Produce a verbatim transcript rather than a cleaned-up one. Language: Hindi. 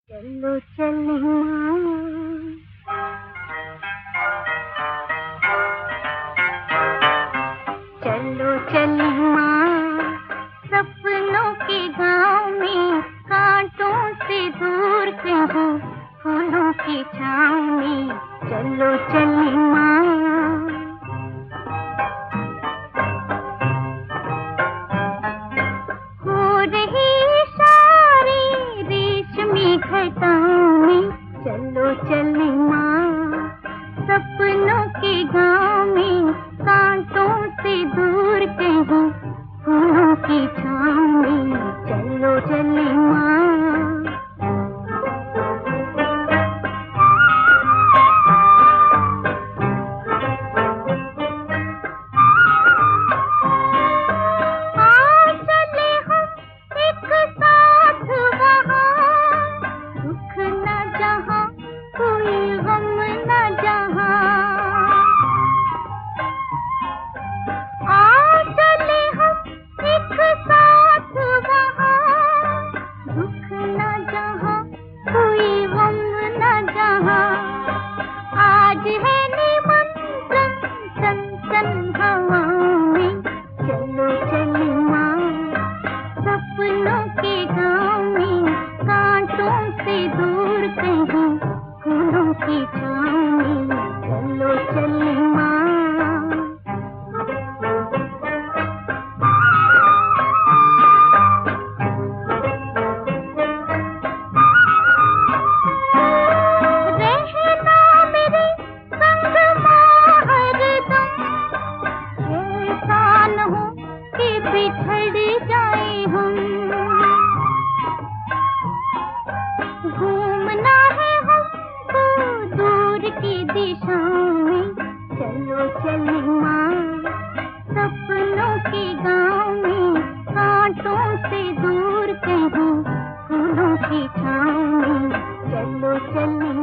चलो चलिया चलो चलिया सपनों के गांव में, कांटों से दूर कहीं फूलों की छाँव में। चलो चलिया हो रही सारी रेशमी घटाओं में। चलो चलिया सपनों के गांव में, कांटों से दूर कहीं फूलों की छाँव में। चलो चलिया की दिशा में। चलो चलिया सपनों के गांव में, कांटों से दूर कहीं फूलों की छाँव में। चलो चलिया